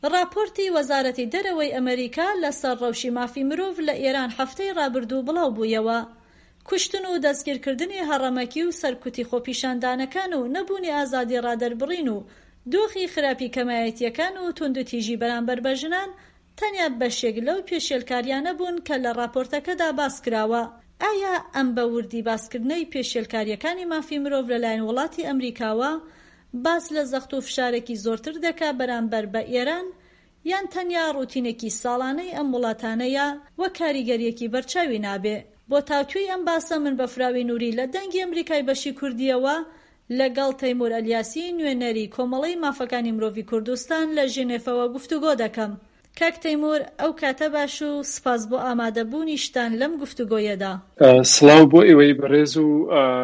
راپۆرتی وەزارەتی دەرەوەی ئەمریکا لەسەر ڕەوشی مافی مرۆڤ لە ئێران هەفتەی ڕابردوو بڵاو بوویەوە. کوشتن و دەستگیرکردنی هەڕەمەکی و سەرکوتی خۆپیشاندانەکان و نەبوونی ئازادی ڕادەربڕین و دۆخی خراپی کەمایەتیەکان و توندوتیژی بەرامبەر بە ژنان تەنیا بەشێک لەو پێشێلکاریانە بوون کە لە راپۆرتەکەدا باس کراوە. ئایا ئەم بەوردی باسکردنەی پێشێلکاریەکانی مافی مرۆڤ لەلایەن وڵاتی ئەمریکاوە باس لە زەخت و فشارێکی زۆرتر دەکا بەرامبەر بە ئێران، یان تەنیا ڕوتینێکی ساڵانەی ئەم وڵاتانەیە وە کاریگەریەکی بەرچاوی نابێ؟ بۆ تاوتوێی ئەم باسە من بە فراوی نووری لە دەنگی ئەمریکای بەشی کوردیەوە لەگەڵ تەیمور ئەلیاسی نوێنەری کۆمەڵەی مافەکانی مرۆڤی کوردستان لە ژنێفەوە گفتوگۆ دەکەم. کاک تەیمور، ئەو کاتە باش و سپاس بۆ ئامادەبوونیشتان لەم گفتوگۆیەدا. سڵاو بۆ ئێوەی بەڕێز و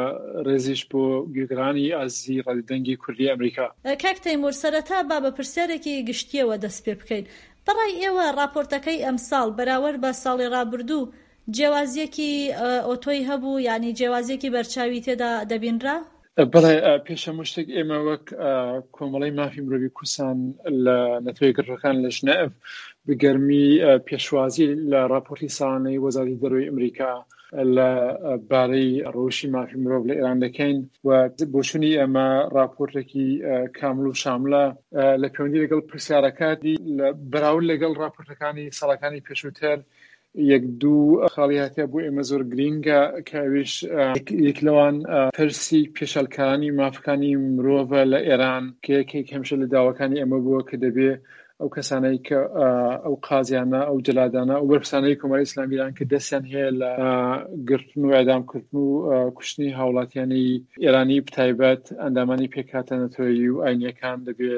ڕێزیش بۆ گوێگرانی ئازیزی ڕادیۆدەنگی کوردی ئەمریکا. کاک تەیمور، سەرەتا با بە پرسیارێکی گشتیەوە دەست پێ بکەین. بەڕای ئێوە راپۆرتەکەی ئەمساڵ بەراورد بە ساڵی ڕابردوو جیاوازیەکی ئۆتۆی هەبوو، یعنی جیاوازیەکی بەرچاوی تێدا دەبینرا؟ بەڵێ، پێشەمە شتێک ئێمە وەک کۆمەڵەی مافی مرۆڤی کوردستان لە نەتۆی گرتوەکان لە ژنێڤ بگەرمی پێشوازی لە راپۆرتی ساڵانەی وەزارەتی دەرەوەی ئەمریکا لە بارەی ڕەوشی مافی مرۆڤ لە ئێران دەکەین و بۆچوونی ئەمە راپۆرتێکی کامل و شاملە لە پەیوەندی لەگەڵ پرسیارەکانی بەراورد لەگەڵ راپۆرتەکانی ساڵەکانی پێشووتر یەک دوو خاڵی هاتیە بۆ ئێمە زۆر گرینگە کە ئەویش یەک لەوان پرسی پێشەلکارانی مافەکانی مرۆڤە لە ئێران کە یەکێک هەمیشە لە داواکانی ئێمە بووە کە دەبێ ئەو کەسانەی کە ئەو قازیانە ئەو جەلادانە ئەو بەرپرسانەی کۆمەڵی ئیسلامی ئێران کە دەستیان هەیە لە گرتن و ئەعدامکردن و کوشتنی هاوڵاتیانی ئێرانی بتایبەت ئەندامانی پێکهاتە نەتۆیی و ئاینیەکان دەبێ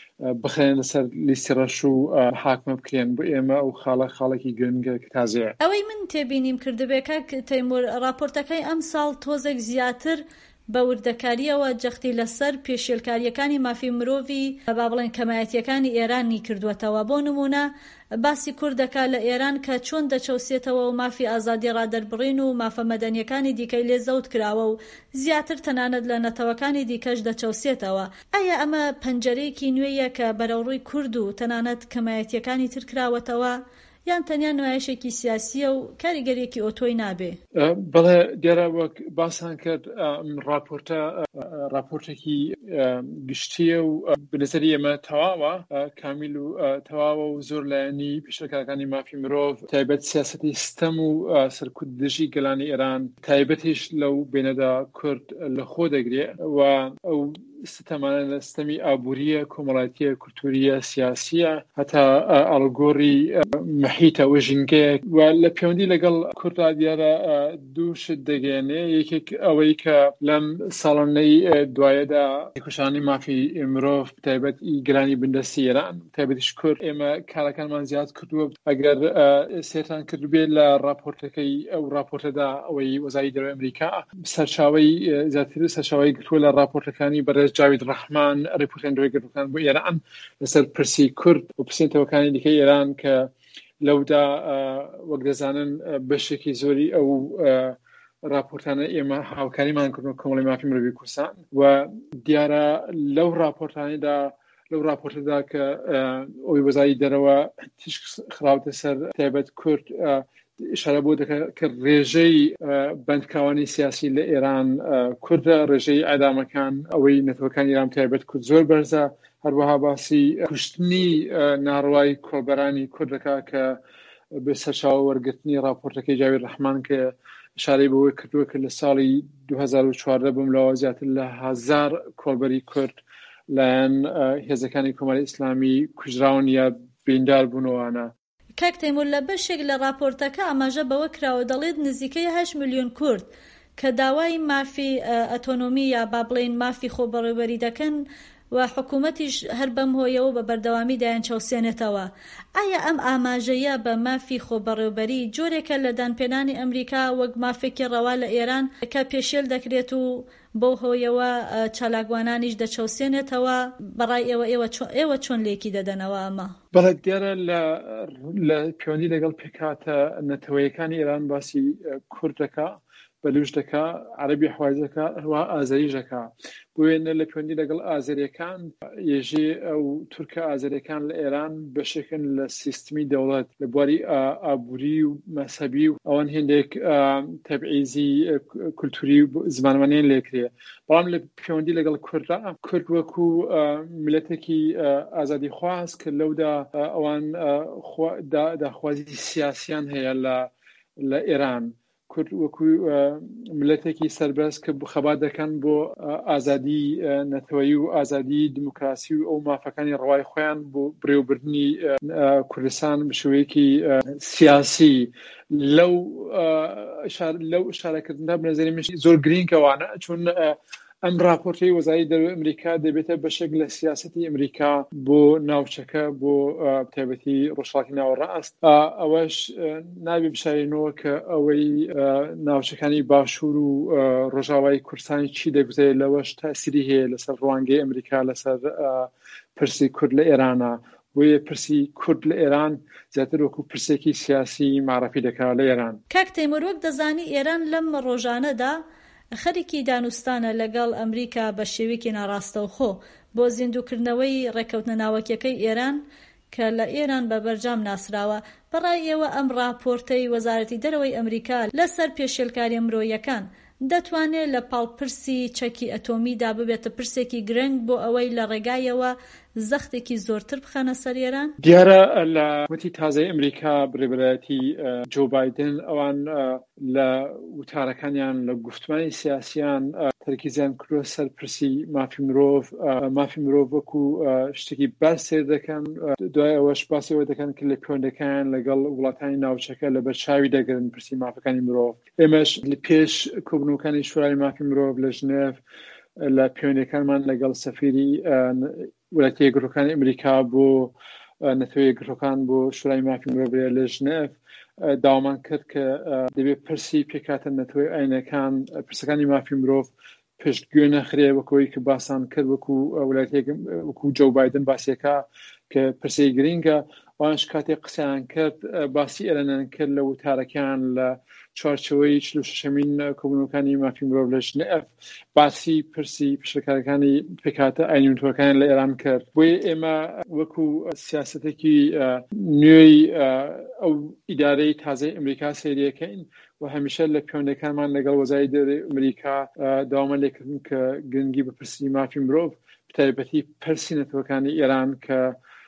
بخێن لەسەر لیستی ڕەش و حاکمە بکرێن. بۆ ئێمە ئەو خاڵێکی گرنگە کە تازەیە. ئەوەی من تێبینیم کردبێ کاک تەیمور، راپۆرتەکەی ئەم ساڵ تۆزێک زیاتر بە وردەکاریەوە جەختی لەسەر پێشێلکاریەکانی مافی مرۆڤی با بڵێن کەمایەتیەکانی ئێرانی کردووەتەوە. بۆ نمونە باسی کوردەکە لە ئێران کە چۆن دەچەوسێتەوە و مافی ئازادی ڕادەربڕین و مافە مەدەنیەکانی دیکەی لێ زەوت کراوە و زیاتر تەنانەت لە نەتەوەکانی دیکەش دەچەوسێتەوە. ئایا ئەمە پەنجەرەیەکی نوێیە کە بەرەوڕووی کورد و تەنانەت کەمایەتیەکانی تر کراوەتەوە، یان تەنیا نمایشێکی سیاسیە و کاریگەریەکی ئۆتۆی نابێ؟ بەڵێ، دیارە وەک باسان کرد راپۆرتێکی گشتیە و بنەزەری ئێمە تەواوە، کامیل و تەواوە و زۆر لایەنی پێشەلکارەکانی مافی مرۆڤ تایبەت سیاسەتی ستەم و سەرکوتدژی گەلانی ئێران تایبەتیش لەو بینەدا کورد لەخۆ دەگرێ و ئەو ستەمانە لە ستەمی ئابووریە، کۆمەڵایەتیە، کولتوریە، سیاسیە، هەتا ئەڵگۆڕی محیتە و ژینگەیە و لە پەیوەندی لەگەڵ کورددا دیارە دووشت دەگەێنێ. یەکێک ئەوەی کە لەم ساڵانەی دوایەدا کوشتانی مافی مرۆڤ تایبەت گەلانی بندەستی ئێران تایبەتیش کورد ئێمە کارەکانمان زیاد کردووە. ئەگەر سێرتان کردبێت لە راپۆرتەکەی ئەو راپۆرتەدا ئەوەی وەزارەتی دەرەوەی ئەمریکا سەرچاوەی زیاتر سەرچاوەی گرتووە لە راپۆرتەکانی بەڕێز جاوید ڕەحمان ڕیپۆرتەندەرەوەی گرتوەکان بۆ ئێران لەسەر پرسی کورد و پرسیێنەوەکانی دیکەی ئێران کە لەودا وەک دەزانن بەشێکی زۆری ئەو راپۆرتانە ئێمە هاوکاریمان کردن کۆمەڵی مافی مرۆڤی کوردستان و دیارە لەو راپۆرتانەدا لەو راپۆرتەدا کە ئەوی وەزارەتی دەرەوە تیش خراوەتە سەر تایبەت کورد ئشارە بۆ دەکات کە ڕێژەی بەندکراوانی سیاسی لە ئێران کوردە، ڕێژەی ئەعدامەکان ئەوەی نەتەوەکانی ئێران تایبەت کورد زۆر بەرزە، هەروەها باسی کوشتنی ناڕەوای کۆڵبەرانی کوردەکە کە بە سەرچاوە وەرگرتنی راپۆرتەکەی جاوید ڕەحمان کە ئشارەی بەوەی کردووە کە لە ساڵی 2014 بملەوە زیاتر لە 1000 کۆڵبەری کورد لایەن هێزەکانی کۆمەڵی ئیسلامی کوژراون یا بیندار بوونەوەوانە. کاک تەیمور، لە بەشێک لە راپۆرتەکە ئاماژە بەوە کراوە دەڵێت نزیکەی 8 ملیۆن کورد کە داوای مافی ئەتۆنۆمی یا با بڵێن مافی خۆبەڕێوەری دەکەن و حکوومەتیش هەر بەم هۆیەوە بە بەردەوامی دایان چەوسێنێتەوە. ئایا ئەم ئاماژەیە بە مافی خۆبەڕێوەبەری جۆرێکە لە دانپێنانی ئەمریکا وەک مافێکی ڕەوا لە ئێران کە پێشێل دەکرێت و بۆ هۆیەوە چالاکوانانیش دەچەوسێنێتەوە؟ بەڕای ئێوە چۆن لێکی دەدەنەوە ئەمە؟ بەڵێ، دیارە لە پەیوەندی لەگەڵ پێکهاتە نەتەوەیەکانی ئێران باسی کوردەکە بەلوش دەکا عەرەبی حوازی دەکا هەروە ئازەریش دەکا بۆیە لە پەیوەندی لەگەڵ ئازەریەکان یەژێ ئەو تورکە ئازەریەکان لە ئێران بەشێکن لە سیستمی دەوڵەت لە بواری ئابووری و مەسەبی و ئەوەن هێندێک تەبعیزی کولتوری زمانوانیان لێکرێ بەڵام لە پەیوەندی لەگەڵ کورد وەکو ملەتێکی ئازادی خواست کە لەودا ئەوان داخوازی سیاسیان هەیە لە ئێران کورد وەکو ملەتێکی سەربەست کە خەبات دەکەن بۆ ئازادی نەتەوەیی و ئازادی دموکراسی و ئەو مافەکانی ڕەوای خۆیان بۆ بڕێوەبردنی کوردستان بشوەیەکی سیاسی لەو شارەکردندا بنەزەری من زۆر گرینگەوانە چون ئەم راپۆرتی وەزارەتی دەرەوەی ئەمریکا دەبێتە بەشێک لە سیاسەتی ئەمریکا بۆ ناوچەکە بۆ تایبەتی ڕۆژهەڵاتی ناوەڕاست ئەوەش نابێ بشارێنەوە کە ئەوەی ناوچەکانی باشوور و ڕۆژاوای کوردستانی چی دەگوزێت لەوەش تاسیری هەیە لەسەر ڕوانگەی ئەمریکا لەسەر پرسی کورد لە ئێرانە بۆیە پرسی کورد لە ئێران زیاتر وەکو پرسێکی سیاسی معرەفی دەکات لە ئێران. کاک تەیموور وەک دەزانی ئێران لەم ڕۆژانەدا خەریکی دانوستانە لەگەڵ ئەمریکا بە شێوەیەکی ناڕاستەوخۆ بۆ زیندووکردنەوەی ڕێکەوتنە ناوەکیەکەی ئێران کە لە ئێران بە بەرجام ناسراوە. بەڕای ئێوە ئەم راپۆرتەی وەزارەتی دەرەوەی ئەمریکا لەسەر پێشێلکاریە مرۆیەکان دەتوانێت لە پاڵپرسی چەکی ئەتۆمیدا ببێتە پرسێکی گرنگ بۆ ئەوەی لە ڕێگایەوە زەختێکی زۆرتر بخەنە سەر ئێران؟ دیارە لە وتی تازای ئەمریکا بڕێبەرایەتی جو بایدن ئەوان لە وتارەکانیان لە گفتمانی سیاسیان تەرکیزیان کردووە سەر پرسی مافی مرۆڤ وەکو شتێکی باس سێر دەکەن دوای ئەوەش باسی ئەوە دەکەن کە لە پەیوەندەکان لەگەڵ وڵاتانی ناوچەکە لە بەرچاوی دەگرن پرسی مافەکانی مرۆڤ. ئێمەش لە پێش کۆبنەوەکانی شورای مافی مرۆڤ لە ژنێڤ لە پەیوەندیەکانمان لەگەڵ سەفیری وڵاتە یەکگرتووەکانی ئەمریکا بۆ نەتەوەی یەکگرتووەکان بۆ شورای مافی مرۆڤ لە ژنێڤ داوامان کرد کە دەبێت پرسی پێکاتە نەتەوەی ئاینەکان پرسەکانی مافی مرۆڤ پشتگوێ نەخرێ وەکەوەی کە باسان کرد وەکو جو بایدن باسیەکە کە پرسەی گرینگە وانش کاتێک قسەیان کرد باسی ئێرانیان کرد لە وتارەکان لە چوارچەوەی 46مین کۆبنەوەکانی مافی مرۆڤ لە ژنێڤ باسی پرسی پشتەکارەکانی پێکاتە ئاینی نەتەوەیەکان لە ئێران کرد. بۆیە ئێمە وەکو سیاسەتێکی نوێی ئەو ئیدارەی تازای ئەمریکا سەیریەکەین و هەمیشە لە پەیوەندەکانمان لەگەڵ وەزارەتی دەرەوەی ئەمریکا داوامان لێکردن کە گرنگی بە پرسی مافی مرۆڤ بەتایبەتی پرسی نەتەوەیەکانی ئێران کە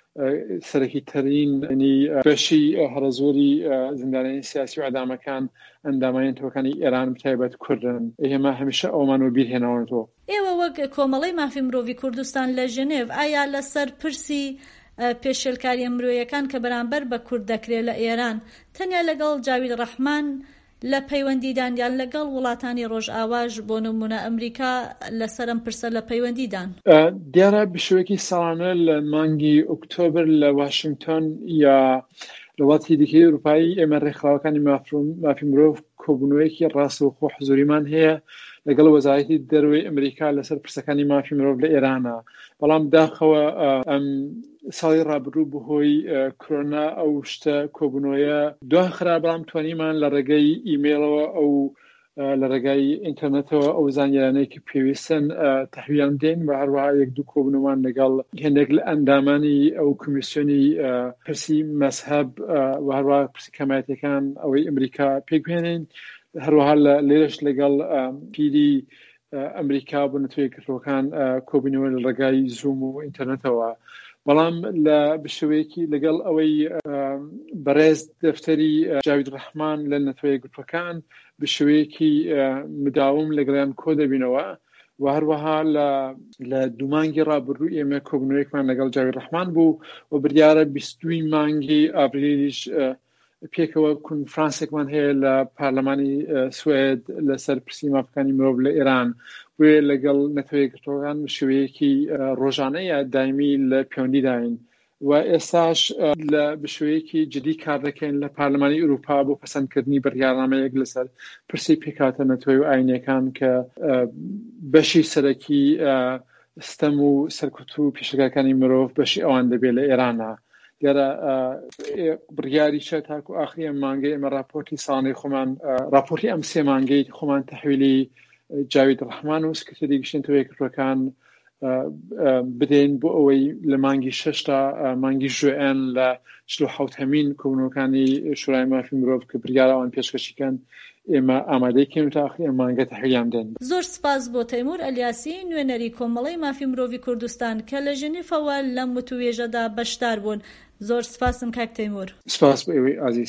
سەرەکی تەرین بەشی هەرە زۆری زیندانیانی سیاسی و ئەدامەکان ئەندامانی نەتەوەیەکانی ئێران بەتایبەت کوردن. ئێمە هەمیشە ئەومانەوە بیرهێناونەتەوە. ئێوە وەک کۆمەڵەی مافی مرۆڤی کوردستان لە ژنێڤ ئایا لەسەر پرسی پێشێلکاریە مرۆیەکان کە بەرامبەر بە کورد دەکرێت لە ئێران تەنیا لەگەڵ جاوید ڕەحمان لە پەیوەندیدان یان لەگەڵ وڵاتانی ڕۆژئاواژ بۆ نمونە ئەمریکا لەسەر ئەم پرسە لە پەیوەندیدان؟ دیارە بشوەیەکی ساڵانە لە مانگی ئۆکتۆبر لە واشنگتن یا لە وڵاتی دیکەی ئەوروپایی ئێمە ڕێکخراوەکانی مافی مرۆڤ کۆبوونەوەیەکی ڕاستەوخۆ حزوریمان هەیە لەگەڵ وەزارەتی دەرەوەی ئەمریکا لەسەر پرسەکانی مافی مرۆڤ لە ئێرانە. بەڵام داخەوە ئەم ساڵی ڕابردوو بەهۆی کۆرۆنا ئەو شتە کۆبوونەوەیە دواخرا بەڵام توانیمان لە ڕێگەی ئیمێلەوە ئەو لە ڕێگای ئینتەرنێتەوە ئەو زانیارانەیەکی پێویستن تەحویلیان دێن و هەروەها یەک دوو کۆبوونەوەمان لەگەڵ هێندێک لە ئەندامانی ئەو کۆمیسیۆنی پرسی مەزهەب و هەروەها پرسی کەمایەتیەکان ئەوەی ئەمریکا پێکبێنین هەروەها لێرەش لەگەڵ پیری ئەمریکا بۆ نەتەوەی یەکگرتووەکان کۆبوونەوە لە ڕێگای زووم و ئینتەرنێتەوە. بەڵام لە بشوەیەکی لەگەڵ ئەوەی بەڕێز دەفتەری جاوید ڕەحمان لە نەتەوەی یەکگرتووەکان بشوەیەکی مداوم لەگەڵیان کۆ دەبینەوە و هەروەها لە دوومانگی ڕابردوو ئێمە کۆبوونەوەیەکمان لەگەڵ جاوید ڕەحمان بوو و بریارە 22 مانگی ئابریلیش پێکەوە کۆنفرانسێکمان هەیە لە پارلەمانی سوێد لەسەر پرسی مافەکانی مرۆڤ لە ئێران وێ لەگەڵ نەتەوەی یەکگرتووەکان شێوەیەکی ڕۆژانەیە دایمی لە پەیوەندیداین و ئێستاش لە بشوەیەکی جدی کار دەکەین لە پارلەمانی ئەوروپا بۆ پەسەندکردنی بڕیارنامەیەک لەسەر پرسی پێکاتە نەتەوەی و ئاینیەکان کە بەشی سەرەکی ستەم و سەرکوت و پێشەکانی مرۆڤ بەشی ئەوان دەبێت لە ئێرانە. دیارە بڕیاریشە تاکو ئاخری ئەم مانگەی ئێمە راپۆرتی ساڵانەی خۆمان راپۆرتی ئەم 3 مانگەی خۆمان تەحویلی جاوید ڕەحمان و سکرتێری گشتیتەوە یەکگرتووەکان بدەین بۆ ئەوەی لە مانگی 6 تا مانگی ژوئێن لە 47هەمین کۆبوونەوەکانی شورای مافی مرۆڤ کە بڕیاراوان پێشکەشیکەن ئێمە ئامادەیکەین تا ئاخری ئەم مانگە تەحویلیان بدەین. زۆر سپاس بۆ تەیمور ئەلیاسی نوێنەری کۆمەڵەی مافی مرۆڤی کوردستان کە لە ژنیفەوە لەم وتووێژەدا بەشدار بوون. زۆر سپاسم کاک تەیمور. سپاس بۆ ئێوەی ئازیز.